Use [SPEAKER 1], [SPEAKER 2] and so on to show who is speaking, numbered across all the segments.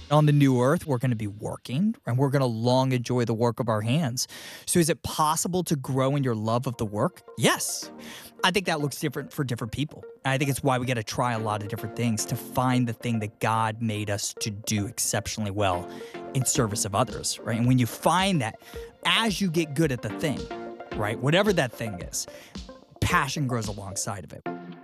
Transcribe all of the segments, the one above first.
[SPEAKER 1] On the new earth, we're going to be working and we're going to long enjoy the work of our hands. So is it possible to grow in your love of the work? Yes. I think that looks different for different people. And I think it's why we got to try a lot of different things to find the thing that God made us to do exceptionally well in service of others, right? And when you find that, as you get good at the thing, right, whatever that thing is, passion grows alongside of it.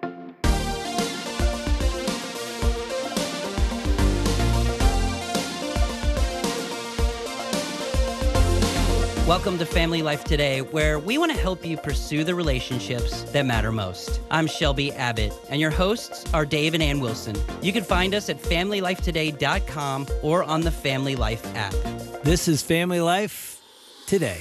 [SPEAKER 2] Welcome to Family Life Today, where we want to help you pursue the relationships that matter most. I'm Shelby Abbott, and your hosts are Dave and Ann Wilson. You can find us at FamilyLifeToday.com or on the Family Life app.
[SPEAKER 3] This is Family Life Today.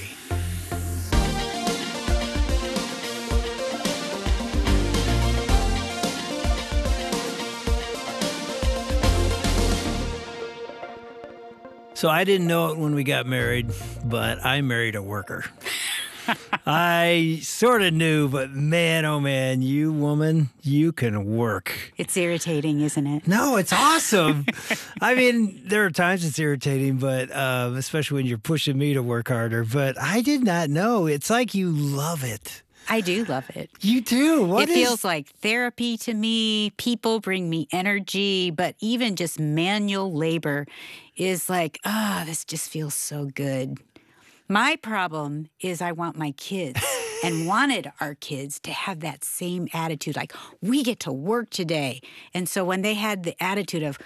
[SPEAKER 3] So I didn't know it when we got married, but I married a worker. I sort of knew, but man, oh man, you woman, you can work.
[SPEAKER 4] It's irritating, isn't it?
[SPEAKER 3] No, it's awesome. I mean, there are times it's irritating, but especially when you're pushing me to work harder. But I did not know. It's like you love it.
[SPEAKER 4] I do love it.
[SPEAKER 3] You do?
[SPEAKER 4] It feels like therapy to me. People bring me energy, but even just manual labor is like, this just feels so good. My problem is I want my kids and wanted our kids to have that same attitude, like, we get to work today. And so when they had the attitude of,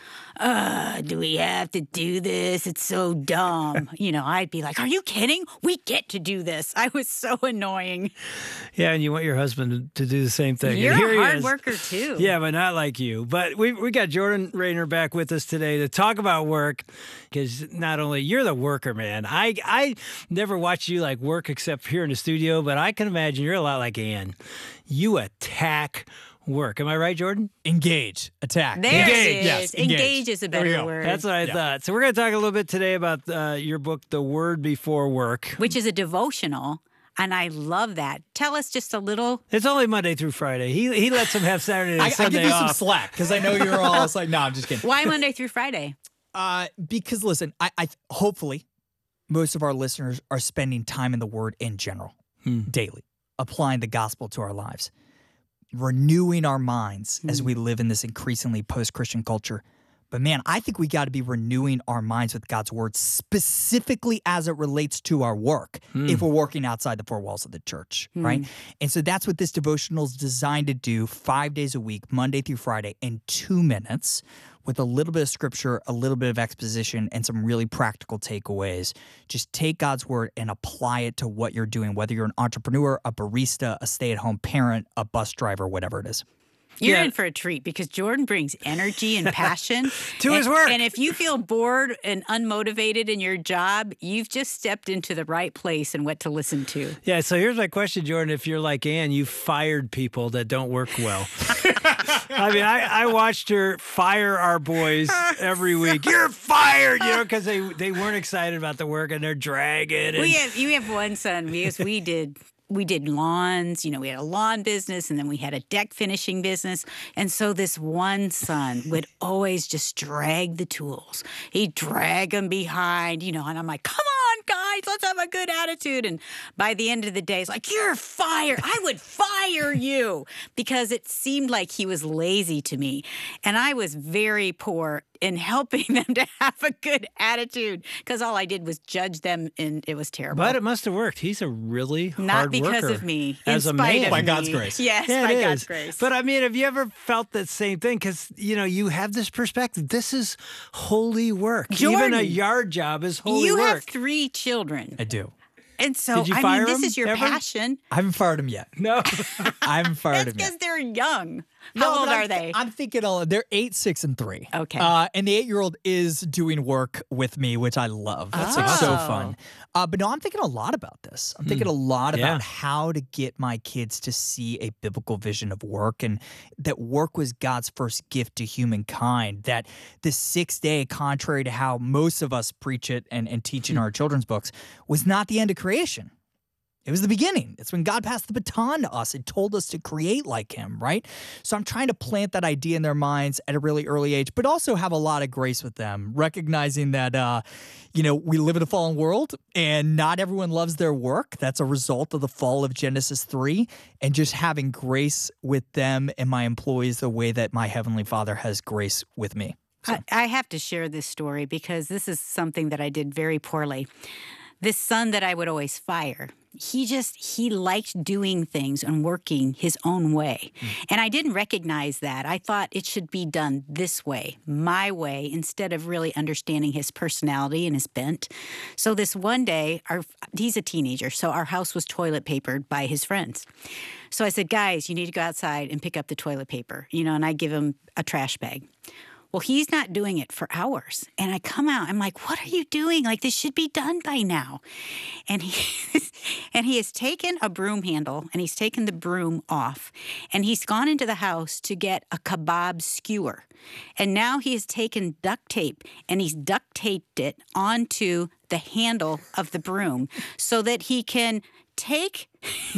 [SPEAKER 4] do we have to do this? It's so dumb. I'd be like, are you kidding? We get to do this. I was so annoying.
[SPEAKER 3] Yeah, and you want your husband to do the same thing.
[SPEAKER 4] You're
[SPEAKER 3] and here
[SPEAKER 4] a hard
[SPEAKER 3] he is.
[SPEAKER 4] worker, too.
[SPEAKER 3] Yeah, but not like you. But we got Jordan Raynor back with us today to talk about work, because not only you're the worker, man. I never watched you like work except here in the studio, but I can imagine you're a lot like Ann. You attack work. Am I right, Jordan?
[SPEAKER 1] Engage, attack.
[SPEAKER 4] There
[SPEAKER 1] engage.
[SPEAKER 4] it is.
[SPEAKER 1] Yes,
[SPEAKER 4] engage is a better word.
[SPEAKER 3] That's what I thought. So we're going to talk a little bit today about your book, The Word Before Work.
[SPEAKER 4] Which is a devotional. And I love that. Tell us just a little.
[SPEAKER 3] It's only Monday through Friday. He lets them have Saturday and Sunday
[SPEAKER 1] I give you some
[SPEAKER 3] off.
[SPEAKER 1] slack because I know you're all like, no, I'm just kidding.
[SPEAKER 4] Why Monday through Friday?
[SPEAKER 1] Because listen, I hopefully most of our listeners are spending time in the Word in general, daily, applying the gospel to our lives, renewing our minds as we live in this increasingly post-Christian culture. But man, I think we got to be renewing our minds with God's Word, specifically as it relates to our work, if we're working outside the four walls of the church, right? And so that's what this devotional is designed to do 5 days a week, Monday through Friday, in 2 minutes, with a little bit of scripture, a little bit of exposition, and some really practical takeaways. Just take God's Word and apply it to what you're doing, whether you're an entrepreneur, a barista, a stay-at-home parent, a bus driver, whatever it is.
[SPEAKER 4] You're in for a treat because Jordan brings energy and passion
[SPEAKER 3] to his work.
[SPEAKER 4] And if you feel bored and unmotivated in your job, you've just stepped into the right place and what to listen to.
[SPEAKER 3] Yeah, so here's my question, Jordan. If you're like Ann, you fired people that don't work well. I mean, I watched her fire our boys every week. You're fired, because they weren't excited about the work and they're dragging. And
[SPEAKER 4] You have one son because we did lawns, we had a lawn business and then we had a deck finishing business. And so this one son would always just drag the tools. He'd drag them behind, and I'm like, come on, guys, let's have a good attitude. And by the end of the day, it's like, you're fired. I would fire you because it seemed like he was lazy to me. And I was very poor in helping them to have a good attitude because all I did was judge them and it was terrible.
[SPEAKER 3] But it must have worked. He's a really hard
[SPEAKER 4] Not because
[SPEAKER 3] worker
[SPEAKER 4] of me.
[SPEAKER 3] as
[SPEAKER 4] in
[SPEAKER 3] a
[SPEAKER 4] spite
[SPEAKER 3] man.
[SPEAKER 4] of
[SPEAKER 1] By
[SPEAKER 4] me.
[SPEAKER 1] God's grace.
[SPEAKER 4] Yes,
[SPEAKER 3] Yeah,
[SPEAKER 4] by
[SPEAKER 3] it
[SPEAKER 4] God's
[SPEAKER 3] is.
[SPEAKER 4] grace.
[SPEAKER 3] But I mean, have you ever felt that same thing? Because, you have this perspective. This is holy work.
[SPEAKER 4] Jordan,
[SPEAKER 3] Even a yard job is holy
[SPEAKER 4] you
[SPEAKER 3] work.
[SPEAKER 4] have 3 children.
[SPEAKER 1] I do.
[SPEAKER 4] And so,
[SPEAKER 3] Did you fire
[SPEAKER 4] this
[SPEAKER 3] them
[SPEAKER 4] is your
[SPEAKER 3] ever?
[SPEAKER 4] passion.
[SPEAKER 1] I haven't fired them yet.
[SPEAKER 3] No.
[SPEAKER 1] I haven't fired
[SPEAKER 4] That's
[SPEAKER 1] them yet.
[SPEAKER 4] because they're young.
[SPEAKER 1] No,
[SPEAKER 4] How old
[SPEAKER 1] but
[SPEAKER 4] are they?
[SPEAKER 1] I'm thinking they're 8, 6, and 3.
[SPEAKER 4] Okay.
[SPEAKER 1] And the 8-year-old is doing work with me, which I love. That's like so fun. But no, I'm thinking a lot about this. I'm thinking a lot about how to get my kids to see a biblical vision of work, and that work was God's first gift to humankind. That the 6th day, contrary to how most of us preach it and teach in our children's books, was not the end of creation. It was the beginning. It's when God passed the baton to us and told us to create like him, right? So I'm trying to plant that idea in their minds at a really early age, but also have a lot of grace with them, recognizing that, we live in a fallen world and not everyone loves their work. That's a result of the fall of Genesis 3, and just having grace with them and my employees the way that my Heavenly Father has grace with me. So.
[SPEAKER 4] I have to share this story because this is something that I did very poorly. This son that I would always fire, he liked doing things and working his own way. And I didn't recognize that. I thought it should be done this way, my way, instead of really understanding his personality and his bent. So this one day, he's a teenager, so our house was toilet papered by his friends. So I said, guys, you need to go outside and pick up the toilet paper, and I give him a trash bag. Well, he's not doing it for hours. And I come out, I'm like, what are you doing? Like, this should be done by now. And he has taken a broom handle and he's taken the broom off. And he's gone into the house to get a kebab skewer. And now he has taken duct tape and he's duct taped it onto the handle of the broom so that he can take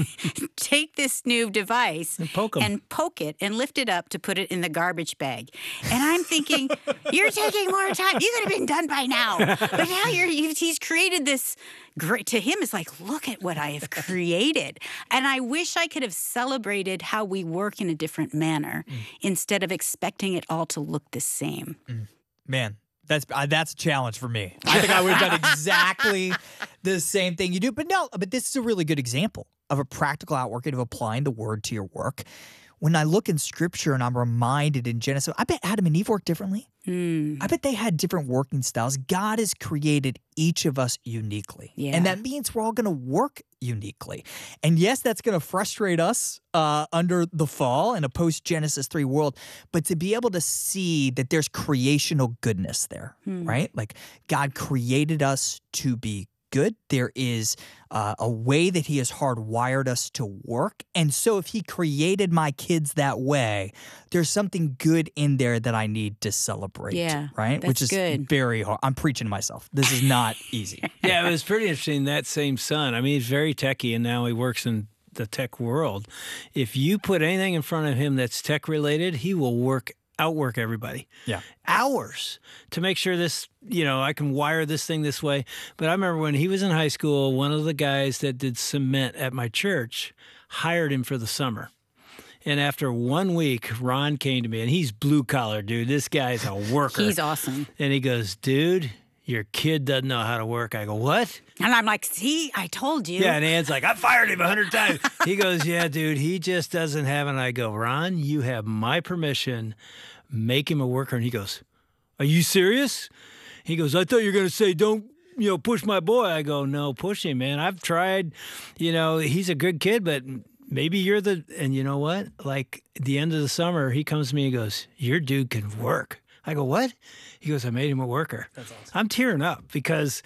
[SPEAKER 4] this new device and poke it and lift it up to put it in the garbage bag. And I'm thinking, you're taking more time. You could have been done by now. But now he's created this great, to him, it's like, look at what I have created. And I wish I could have celebrated how we work in a different manner instead of expecting it all to look the same.
[SPEAKER 1] Man. That's a challenge for me. I think I would have done exactly the same thing you do. But this is a really good example of a practical outworking of applying the word to your work. When I look in Scripture and I'm reminded in Genesis, I bet Adam and Eve worked differently. I bet they had different working styles. God has created each of us uniquely. Yeah. And that means we're all going to work uniquely. And yes, that's going to frustrate us under the fall in a post-Genesis 3 world. But to be able to see that there's creational goodness there, right? Like God created us to be good. There is a way that he has hardwired us to work. And so if he created my kids that way, there's something good in there that I need to celebrate. Yeah, right? Which is good. Very hard. I'm preaching to myself. This is not easy.
[SPEAKER 3] Yeah, it was pretty interesting, that same son. I mean, he's very techie, and now he works in the tech world. If you put anything in front of him that's tech related, he will outwork everybody. Yeah. Hours to make sure this, I can wire this thing this way. But I remember when he was in high school, one of the guys that did cement at my church hired him for the summer. And after 1 week, Ron came to me, and he's blue collar, dude. This guy's a worker.
[SPEAKER 4] He's awesome.
[SPEAKER 3] And he goes, dude, your kid doesn't know how to work. I go, what?
[SPEAKER 4] And I'm like, see, I told you.
[SPEAKER 3] Yeah, and Ann's like, I fired him 100 times. He goes, yeah, dude, he just doesn't have it. And I go, Ron, you have my permission. Make him a worker. And he goes, are you serious? He goes, I thought you were going to say, don't, push my boy. I go, no, push him, man. I've tried, he's a good kid, but maybe you're and you know what? Like at the end of the summer, he comes to me and goes, your dude can work. I go, what? He goes, I made him a worker. That's awesome. I'm tearing up because,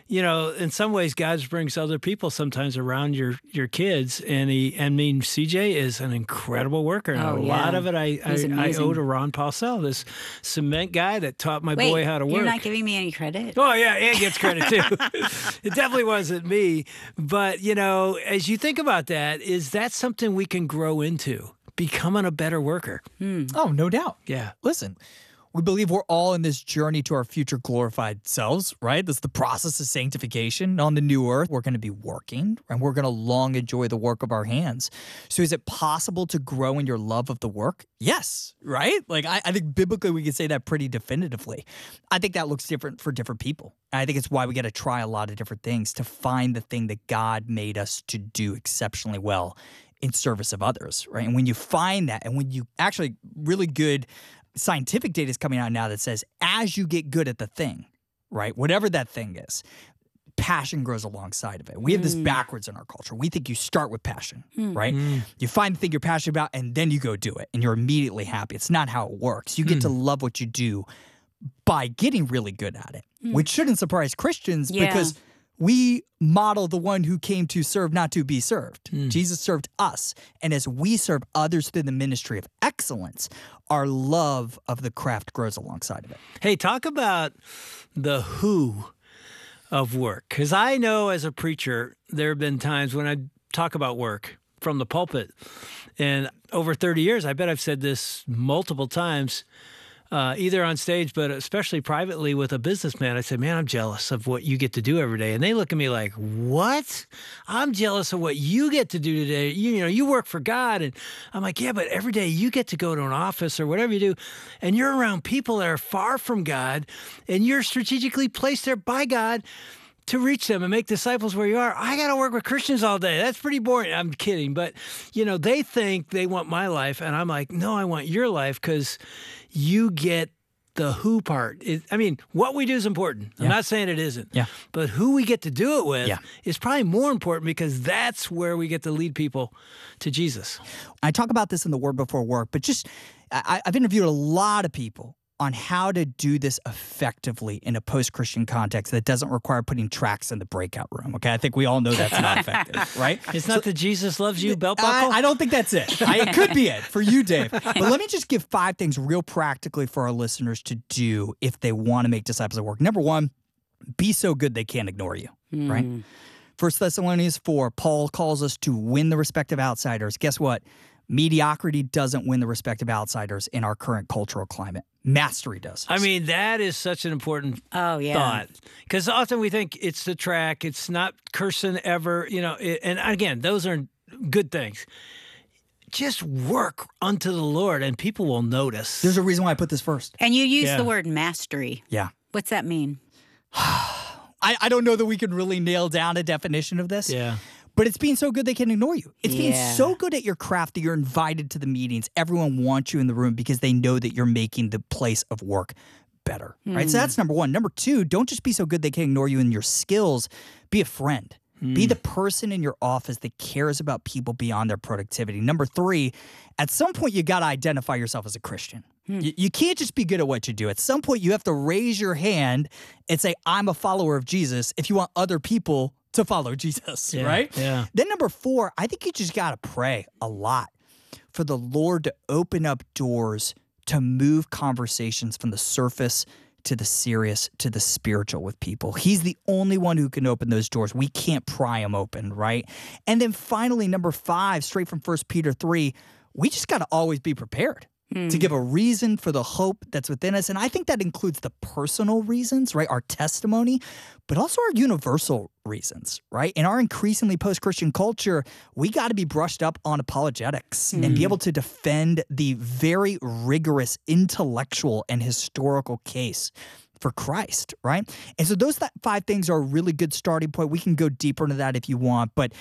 [SPEAKER 3] in some ways, God brings other people sometimes around your kids. And CJ is an incredible worker. And a lot of it I owe to Ron Paulsell, this cement guy that taught my boy how to work.
[SPEAKER 4] You're not giving me any credit?
[SPEAKER 3] Oh, yeah, Ann gets credit too. It definitely wasn't me. But, as you think about that, is that something we can grow into, becoming a better worker?
[SPEAKER 1] Oh, no doubt.
[SPEAKER 3] Yeah.
[SPEAKER 1] Listen. We believe we're all in this journey to our future glorified selves, right? That's the process of sanctification. On the new earth, we're going to be working, and we're going to long enjoy the work of our hands. So is it possible to grow in your love of the work? Yes, right? Like, I think biblically we can say that pretty definitively. I think that looks different for different people. I think it's why we got to try a lot of different things to find the thing that God made us to do exceptionally well in service of others, right? And when you find that, and when you actually really good scientific data is coming out now that says as you get good at the thing, right, whatever that thing is, passion grows alongside of it. We have this backwards in our culture. We think you start with passion, right? You find the thing you're passionate about and then you go do it and you're immediately happy. It's not how it works. You get to love what you do by getting really good at it, which shouldn't surprise Christians because we model the one who came to serve, not to be served. Jesus served us. And as we serve others through the ministry of excellence, our love of the craft grows alongside of it.
[SPEAKER 3] Hey, talk about the who of work. Because I know as a preacher, there have been times when I talk about work from the pulpit. And over 30 years, I bet I've said this multiple times, either on stage, but especially privately with a businessman. I said, man, I'm jealous of what you get to do every day. And they look at me like, what? I'm jealous of what you get to do today. You know, you work for God. And I'm like, yeah, but every day you get to go to an office or whatever you do, and you're around people that are far from God, and you're strategically placed there by God to reach them and make disciples where you are. I got to work with Christians all day. That's pretty boring. I'm kidding. But, you know, they think they want my life. And I'm like, no, I want your life because you get the who part. I mean, what we do is important. I'm not saying it isn't.
[SPEAKER 1] Yeah.
[SPEAKER 3] But who we get to do it with is probably more important because that's where we get to lead people to Jesus.
[SPEAKER 1] I talk about this in the Word Before Work, but I've interviewed a lot of people on how to do this effectively in a post-Christian context that doesn't require putting tracks in the breakout room. Okay, I think we all know that's not effective, right?
[SPEAKER 3] It's not the Jesus loves you belt buckle?
[SPEAKER 1] I don't think that's it. It could be it for you, Dave. But let me just give 5 things real practically for our listeners to do if they want to make disciples at work. Number 1, be so good they can't ignore you, right? 1 Thessalonians 4, Paul calls us to win the respect of outsiders. Guess what? Mediocrity doesn't win the respect of outsiders in our current cultural climate. Mastery does.
[SPEAKER 3] I mean, that is such an important thought. Because often we think it's the track, it's not cursing ever, you know, and again, those are good things. Just work unto the Lord and people will notice.
[SPEAKER 1] There's a reason why I put this first.
[SPEAKER 4] And you use the word mastery.
[SPEAKER 1] Yeah.
[SPEAKER 4] What's that mean?
[SPEAKER 1] I don't know that we can really nail down a definition of this.
[SPEAKER 3] Yeah.
[SPEAKER 1] But it's being so good they can ignore you. It's being so good at your craft that you're invited to the meetings. Everyone wants you in the room because they know that you're making the place of work better, right? So that's number 1. Number 2, don't just be so good they can ignore you in your skills. Be a friend. Be the person in your office that cares about people beyond their productivity. Number 3, at some point you got to identify yourself as a Christian. You can't just be good at what you do. At some point you have to raise your hand and say, I'm a follower of Jesus if you want other people to follow Jesus, right?
[SPEAKER 3] Yeah.
[SPEAKER 1] Then number 4, I think you just got to pray a lot for the Lord to open up doors to move conversations from the surface to the serious to the spiritual with people. He's the only one who can open those doors. We can't pry them open, right? And then finally, number 5, straight from 1 Peter 3, we just got to always be prepared to give a reason for the hope that's within us. And I think that includes the personal reasons, right? Our testimony, but also our universal reasons, right? In our increasingly post-Christian culture, we got to be brushed up on apologetics and be able to defend the very rigorous intellectual and historical case for Christ, right? And so those 5 things are a really good starting point. We can go deeper into that if you want, but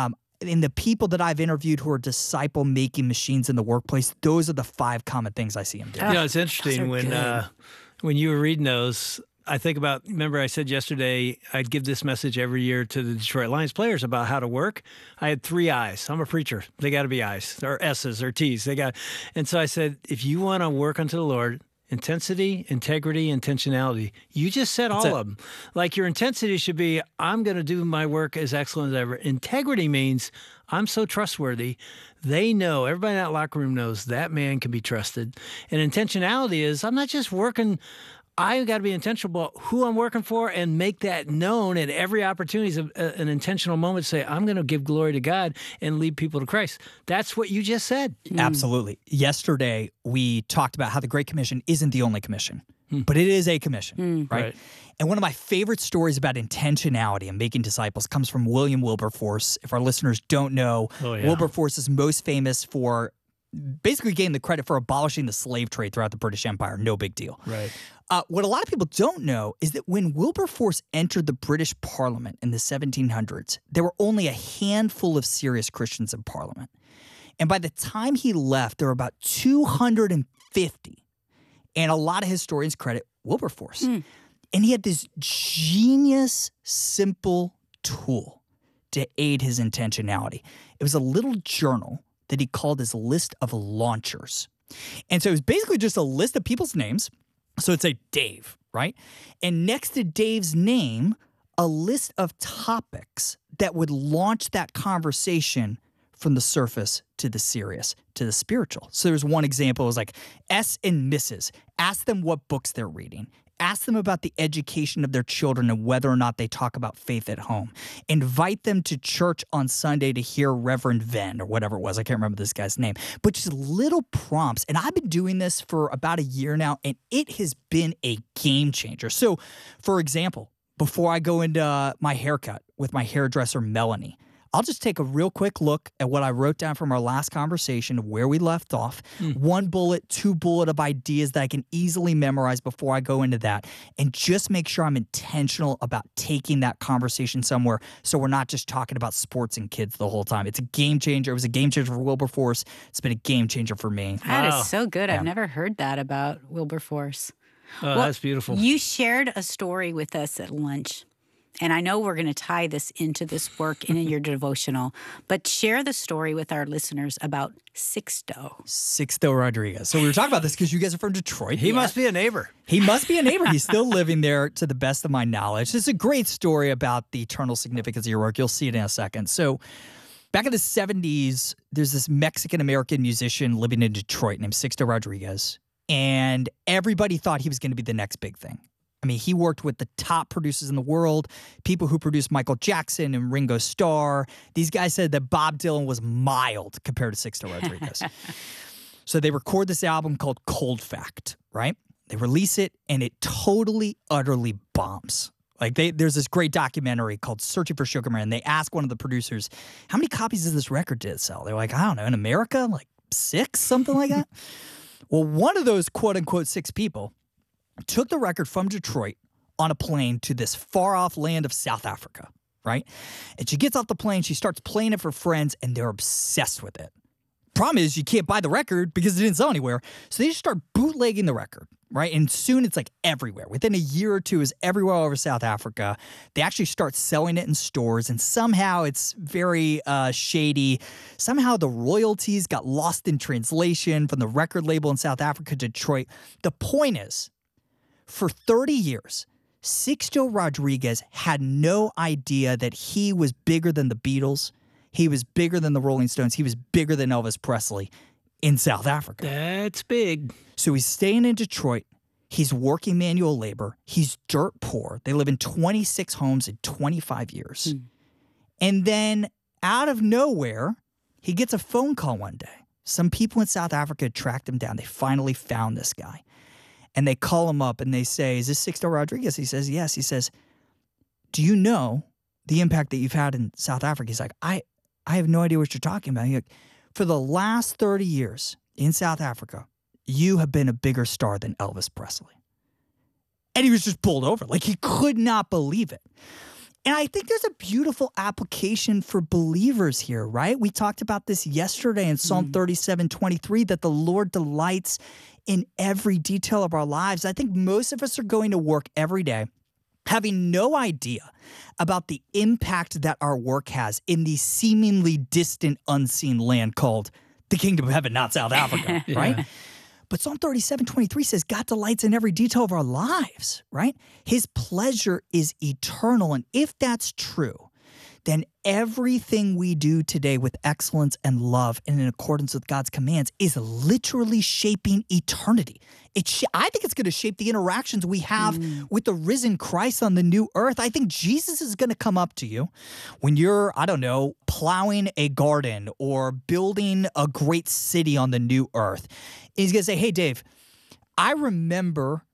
[SPEAKER 1] in the people that I've interviewed who are disciple-making machines in the workplace, those are the 5 common things I see them do.
[SPEAKER 3] You know, it's interesting when you were reading those, I think about, remember I said yesterday I'd give this message every year to the Detroit Lions players about how to work. I had 3 I's. I'm a preacher. They got to be I's or S's or T's. And so I said, if you want to work unto the Lord, intensity, integrity, intentionality. You just said all of them. Like your intensity should be, I'm going to do my work as excellent as ever. Integrity means I'm so trustworthy. They know, everybody in that locker room knows that man can be trusted. And intentionality is, I'm not just working, I've got to be intentional about who I'm working for and make that known at every opportunity is an intentional moment to say, I'm going to give glory to God and lead people to Christ. That's what you just said.
[SPEAKER 1] Absolutely. Yesterday, we talked about how the Great Commission isn't the only commission, but it is a commission, right? And one of my favorite stories about intentionality and making disciples comes from William Wilberforce. If our listeners don't know, Wilberforce is most famous for basically getting the credit for abolishing the slave trade throughout the British Empire. No big deal.
[SPEAKER 3] Right.
[SPEAKER 1] What a lot of people don't know is that when Wilberforce entered the British Parliament in the 1700s, there were only a handful of serious Christians in Parliament. And by the time he left, there were about 250. And a lot of historians credit Wilberforce. And he had this genius, simple tool to aid his intentionality. It was a little journal that he called his list of launchers. And so it was basically just a list of people's names. So it'd say Dave, right? And next to Dave's name, a list of topics that would launch that conversation from the surface to the serious, to the spiritual. So there's one example. It was like S and Mrs. Ask them what books they're reading. Ask them about the education of their children and whether or not they talk about faith at home. Invite them to church on Sunday to hear Reverend Venn or whatever it was. I can't remember this guy's name. But just little prompts. And I've been doing this for about a year now, and it has been a game changer. So, for example, before I go into my haircut with my hairdresser, Melanie, I'll just take a real quick look at what I wrote down from our last conversation of where we left off. 1 bullet, 2 bullet of ideas that I can easily memorize before I go into that. And just make sure I'm intentional about taking that conversation somewhere so we're not just talking about sports and kids the whole time. It's a game changer. It was a game changer for Wilberforce. It's been a game changer for me.
[SPEAKER 4] That is so good. I've never heard that about Wilberforce.
[SPEAKER 3] Oh, well, that's beautiful.
[SPEAKER 4] You shared a story with us at lunch. And I know we're going to tie this into this work and in your devotional, but share the story with our listeners about Sixto.
[SPEAKER 1] Sixto Rodriguez. So we were talking about this because you guys are from Detroit.
[SPEAKER 3] He must be a neighbor.
[SPEAKER 1] He must be a neighbor. He's still living there to the best of my knowledge. It's a great story about the eternal significance of your work. You'll see it in a second. So back in the 70s, there's this Mexican-American musician living in Detroit named Sixto Rodriguez. And everybody thought he was going to be the next big thing. I mean, he worked with the top producers in the world, people who produced Michael Jackson and Ringo Starr. These guys said that Bob Dylan was mild compared to Sixto Rodriguez. So they record this album called Cold Fact, right? They release it, and it totally, utterly bombs. Like, there's this great documentary called Searching for Sugar Man. They ask one of the producers, how many copies of this record did it sell? They're like, I don't know, in America, like 6, something like that? Well, one of those quote-unquote 6 people took the record from Detroit on a plane to this far-off land of South Africa, right? And she gets off the plane, she starts playing it for friends, and they're obsessed with it. Problem is, you can't buy the record because it didn't sell anywhere, so they just start bootlegging the record, right? And soon it's like everywhere. Within a year or two, it's everywhere all over South Africa. They actually start selling it in stores, and somehow it's very shady. Somehow the royalties got lost in translation from the record label in South Africa to Detroit. The point is, for 30 years, Sixto Rodriguez had no idea that he was bigger than the Beatles. He was bigger than the Rolling Stones. He was bigger than Elvis Presley in South Africa.
[SPEAKER 3] That's big.
[SPEAKER 1] So he's staying in Detroit. He's working manual labor. He's dirt poor. They live in 26 homes in 25 years. And then out of nowhere, he gets a phone call one day. Some people in South Africa tracked him down. They finally found this guy. And they call him up and they say, is this Sixto Rodriguez? He says, yes. He says, do you know the impact that you've had in South Africa? He's like, I have no idea what you're talking about. He's like, for the last 30 years in South Africa, you have been a bigger star than Elvis Presley. And he was just pulled over. Like, he could not believe it. And I think there's a beautiful application for believers here, right? We talked about this yesterday in Psalm 37:23, that the Lord delights in every detail of our lives. I think most of us are going to work every day having no idea about the impact that our work has in the seemingly distant, unseen land called the kingdom of heaven, not South Africa, right? But Psalm 37:23 says God delights in every detail of our lives, right? His pleasure is eternal. And if that's true, then everything we do today with excellence and love and in accordance with God's commands is literally shaping eternity. I think it's going to shape the interactions we have with the risen Christ on the new earth. I think Jesus is going to come up to you when you're, I don't know, plowing a garden or building a great city on the new earth. And he's going to say, hey, Dave, I remember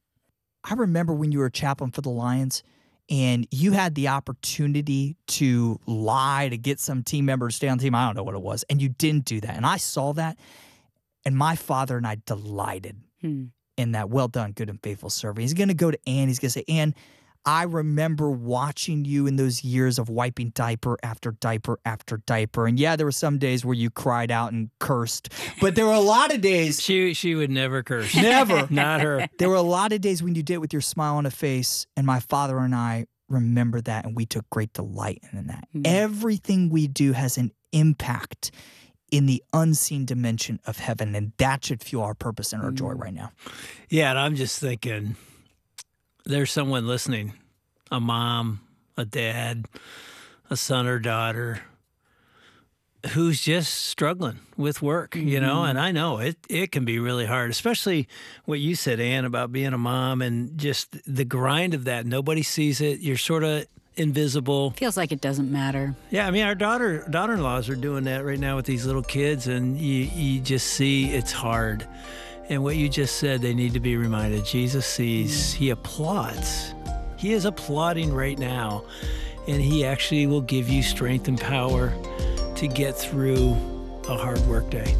[SPEAKER 1] when you were a chaplain for the Lions, and you had the opportunity to lie to get some team member to stay on the team. I don't know what it was. And you didn't do that. And I saw that. And my father and I delighted in that. Well done, good and faithful servant. He's going to go to Ann. He's going to say, Ann, I remember watching you in those years of wiping diaper after diaper after diaper. And yeah, there were some days where you cried out and cursed. But there were a lot of days.
[SPEAKER 3] She would never curse.
[SPEAKER 1] Never.
[SPEAKER 3] Not her.
[SPEAKER 1] There were a lot of days when you did it with your smile on a face. And my father and I remember that. And we took great delight in that. Everything we do has an impact in the unseen dimension of heaven. And that should fuel our purpose and our joy right now.
[SPEAKER 3] Yeah, and I'm just thinking, there's someone listening, a mom, a dad, a son or daughter, who's just struggling with work, you know, and I know it can be really hard, especially what you said, Ann, about being a mom and just the grind of that. Nobody sees it. You're sort of invisible.
[SPEAKER 4] Feels like it doesn't matter.
[SPEAKER 3] Yeah, I mean, our daughter-in-laws are doing that right now with these little kids, and you just see it's hard. And what you just said, they need to be reminded. Jesus sees, he applauds. He is applauding right now, and he actually will give you strength and power to get through a hard work day.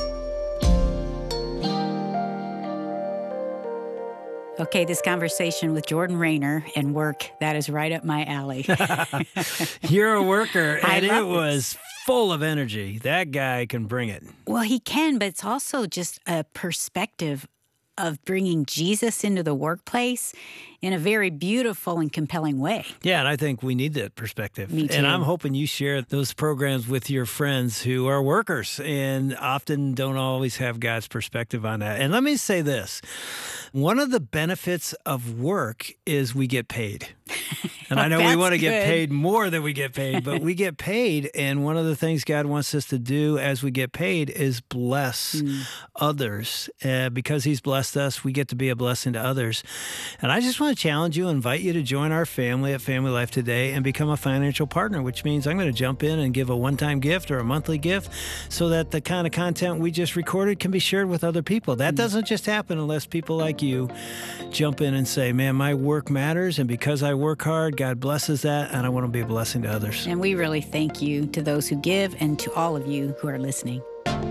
[SPEAKER 4] Okay, this conversation with Jordan Raynor and work, that is right up my alley.
[SPEAKER 3] You're a worker, and it
[SPEAKER 4] love
[SPEAKER 3] was full of energy. That guy can bring it.
[SPEAKER 4] Well, he can, but it's also just a perspective of bringing Jesus into the workplace in a very beautiful and compelling way.
[SPEAKER 3] Yeah, and I think we need that perspective.
[SPEAKER 4] Me too.
[SPEAKER 3] And I'm hoping you share those programs with your friends who are workers and often don't always have God's perspective on that. And let me say this. One of the benefits of work is we get paid. And I know we want to get paid more than we get paid, but we get paid. And one of the things God wants us to do as we get paid is bless others. Because he's blessed us, we get to be a blessing to others. And I just want to challenge you, invite you to join our family at Family Life Today and become a financial partner, which means I'm going to jump in and give a one-time gift or a monthly gift so that the kind of content we just recorded can be shared with other people. That doesn't just happen unless people like you jump in and say, man, my work matters, and because I work hard, God blesses that, and I want to be a blessing to others.
[SPEAKER 4] And we really thank you to those who give and to all of you who are listening.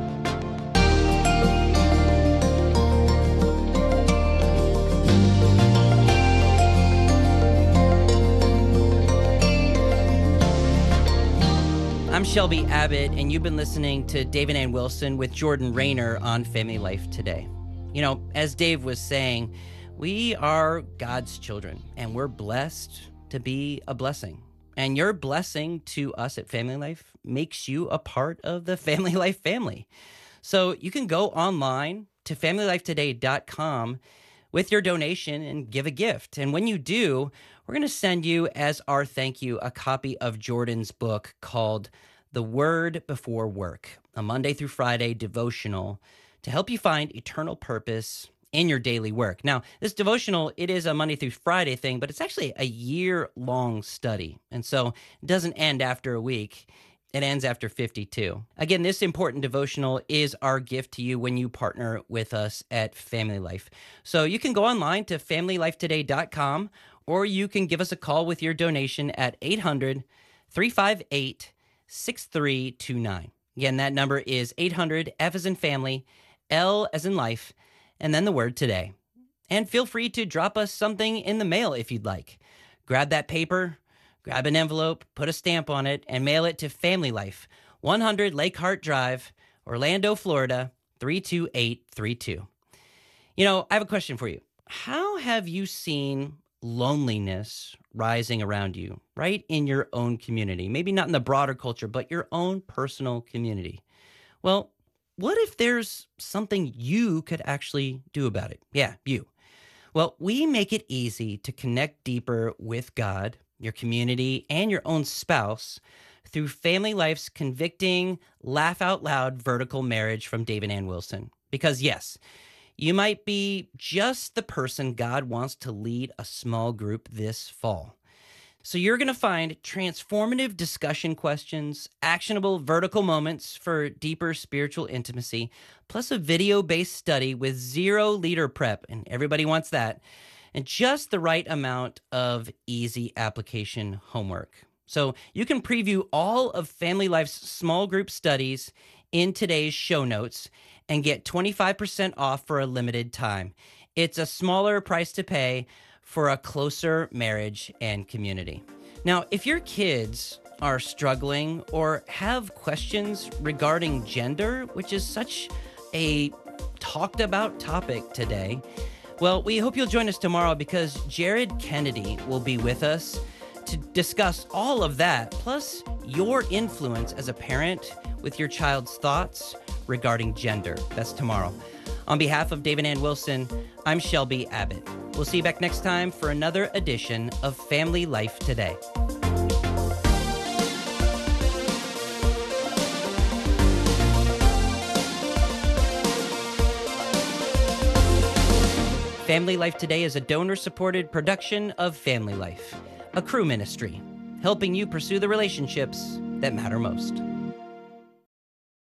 [SPEAKER 2] I'm Shelby Abbott, and you've been listening to Dave and Ann Wilson with Jordan Raynor on Family Life Today. You know, as Dave was saying, we are God's children, and we're blessed to be a blessing. And your blessing to us at Family Life makes you a part of the Family Life family. So you can go online to familylifetoday.com with your donation and give a gift. And when you do, we're going to send you, as our thank you, a copy of Jordan's book called The Word Before Work, a Monday through Friday devotional to help you find eternal purpose in your daily work. Now, this devotional, it is a Monday through Friday thing, but it's actually a year-long study. And so it doesn't end after a week. It ends after 52. Again, this important devotional is our gift to you when you partner with us at Family Life. So you can go online to familylifetoday.com, or you can give us a call with your donation at 800-358-6329. Again, that number is 800-F as in family, L as in life, and then the word today. And feel free to drop us something in the mail if you'd like. Grab that paper, grab an envelope, put a stamp on it, and mail it to Family Life, 100 Lake Hart Drive, Orlando, Florida, 32832. You know, I have a question for you. How have you seen loneliness rising around you, right in your own community? Maybe not in the broader culture, but your own personal community. Well, what if there's something you could actually do about it? Yeah, you. Well, we make it easy to connect deeper with God, your community, and your own spouse through Family Life's convicting, laugh out loud vertical marriage from Dave and Ann Wilson. Because yes, you might be just the person God wants to lead a small group this fall. So you're going to find transformative discussion questions, actionable vertical moments for deeper spiritual intimacy, plus a video-based study with zero leader prep, and everybody wants that, and just the right amount of easy application homework. So you can preview all of Family Life's small group studies in today's show notes and get 25% off for a limited time. It's a smaller price to pay for a closer marriage and community. Now, if your kids are struggling or have questions regarding gender, which is such a talked about topic today, well, we hope you'll join us tomorrow because Jared Kennedy will be with us to discuss all of that, plus your influence as a parent with your child's thoughts regarding gender. That's tomorrow. On behalf of Dave and Ann Wilson, I'm Shelby Abbott. We'll see you back next time for another edition of Family Life Today. Family Life Today is a donor-supported production of Family Life, a Cru ministry, helping you pursue the relationships that matter most.